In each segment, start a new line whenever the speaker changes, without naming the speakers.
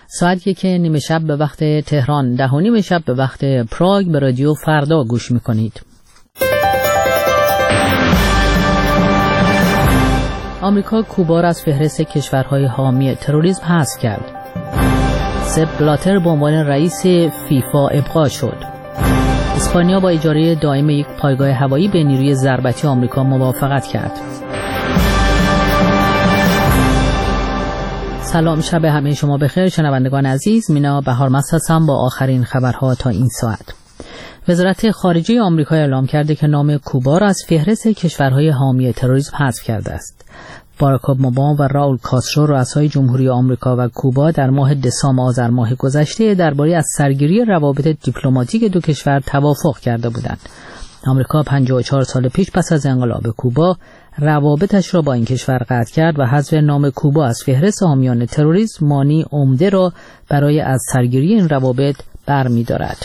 ساعت 1:30 شب به وقت تهران، 10:30 شب به وقت پراگ به رادیو فردا گوش میکنید. آمریکا کوبا را از فهرست کشورهای حامی تروریسم حذف کرد. سپ بلاتر به عنوان رئیس فیفا ابقا شد. اسپانیا با اجاره دائم یک پایگاه هوایی به نیروی ضربتی آمریکا موافقت کرد. سلام، شب همه شما بخیر شنوندگان عزیز. مینا بهارمست هستم با آخرین خبرها تا این ساعت. وزارت خارجه آمریکا اعلام کرده که نام کوبا را از فهرست کشورهای حامی تروریسم حذف کرده است. باراک اوباما و راول کاسترو رؤسای جمهوری آمریکا و کوبا در ماه دسامبر آذر ماه گذشته درباره از سرگیری روابط دیپلماتیک دو کشور توافق کرده بودند. آمریکا 54 سال پیش پس از انقلاب کوبا روابطش را با این کشور قطع کرد و حذف نام کوبا از فهرست حامیان تروریسم مانع عمده را برای از سرگیری این روابط برمی‌دارد.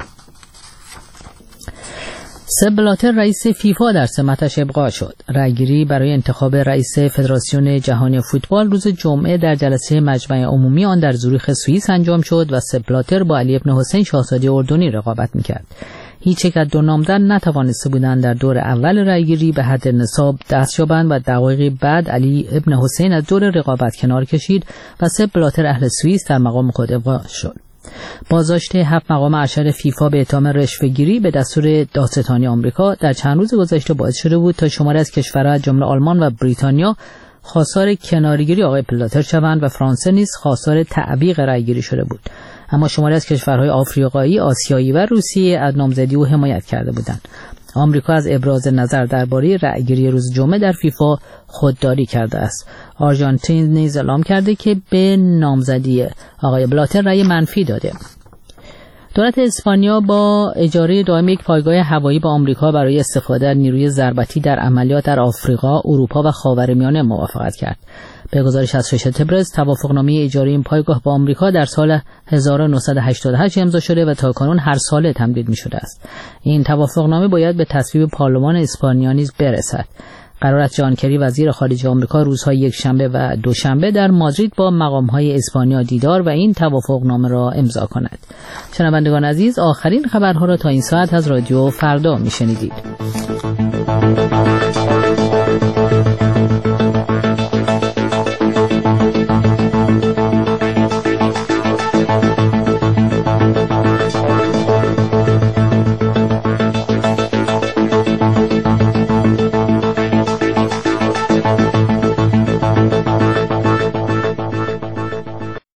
سپ بلاتر رئیس فیفا در سمتش ابقا شد. رأیگیری برای انتخاب رئیس فدراسیون جهانی فوتبال روز جمعه در جلسه مجمع عمومی آن در زوریخ سوئیس انجام شد و سپ بلاتر با علی بن حسین شاهزاده اردنی رقابت می‌کرد. هیچ یک از دو نامزد نتوانسته بودند در دور اول رأیگیری به حد نصاب دست یابند و دقایقی بعد علی بن حسین از دور رقابت کنار کشید و سپ بلاتر اهل سوئیس در مقام خود ابقا شد. بازداشت 7 مقام ارشد فیفا به اتهام رشوه‌گیری به دستور دادستانی آمریکا در چند روز گذشته باعث شده بود تا شماری از کشورها از جمله آلمان و بریتانیا خواستار کناره‌گیری آقای بلاتر شوند و فرانسه نیز خواستار تعویق رأیگیری شده بود. اما شماری از کشورهای آفریقایی، آسیایی و روسیه از نامزدی او حمایت کرده بودند. آمریکا از ابراز نظر درباره رأیگیری روز جمعه در فیفا خودداری کرده است. آرژانتین نیز اعلام کرده که به نامزدی آقای بلاتر رأی منفی داده. دولت اسپانیا با اجاره دائم یک پایگاه هوایی با آمریکا برای استفاده از نیروی ضربتی در عملیات در آفریقا، اروپا و خاورمیانه موافقت کرد. به گزارش از فش تبرز، توافقنامه اجاره این پایگاه با آمریکا در سال 1988 امضا شده و تاکنون هر ساله تمدید می‌شده است. این توافقنامه باید به تصویب پارلمان اسپانیا نیز برسد. قرار است جان کری وزیر خارجه آمریکا روزهای یکشنبه و دوشنبه در مادرید با مقام‌های اسپانیا دیدار و این توافقنامه را امضا کند. شنوندگان عزیز، آخرین خبرها را تا این ساعت از رادیو فردا می‌شنیدید.